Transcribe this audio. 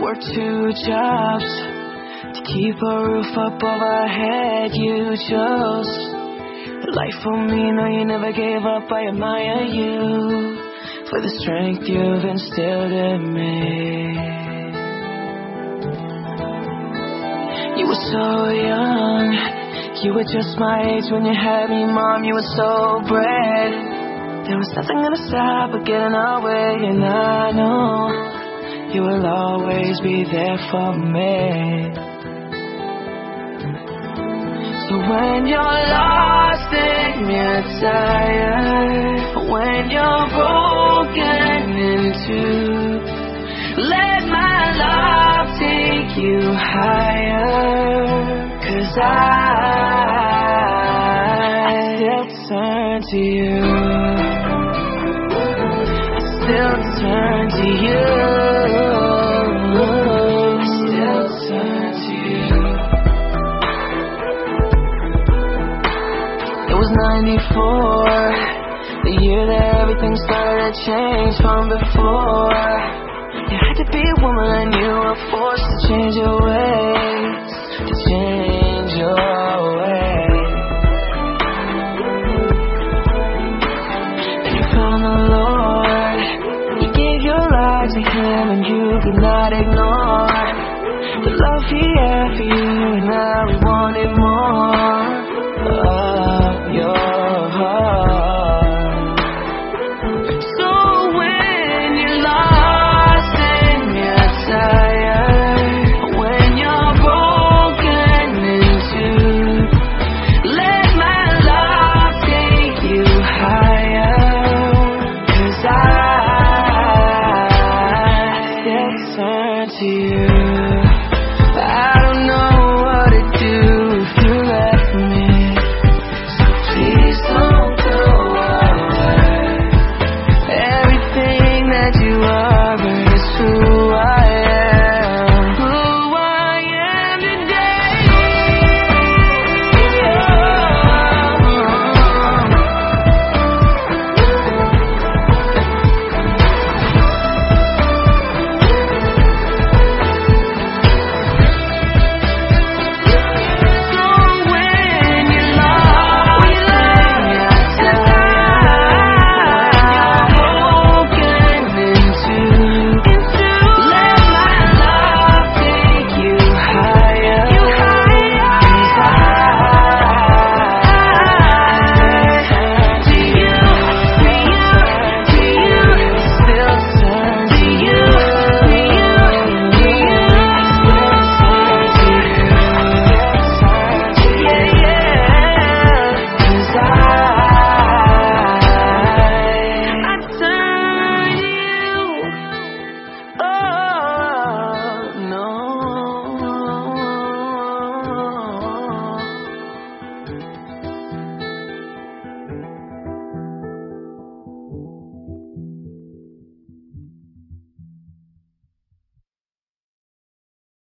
work 2 jobs to keep a roof up over our head. You chose life for me, no, you never gave up. I admire you for the strength you've instilled in me. You were so young, you were just my age when you had me, Mom. You were so brave. There was nothing gonna stop or get in our way, and I know you will always be there for me. So when you're lost and you're tired, when you're broken in two, let my love take you higher. 'Cause I still turn to you. Still turn to you. I still turn to you. It was 94, the year that everything started to change from before. You had to be a woman and you were forced to change your ways, to change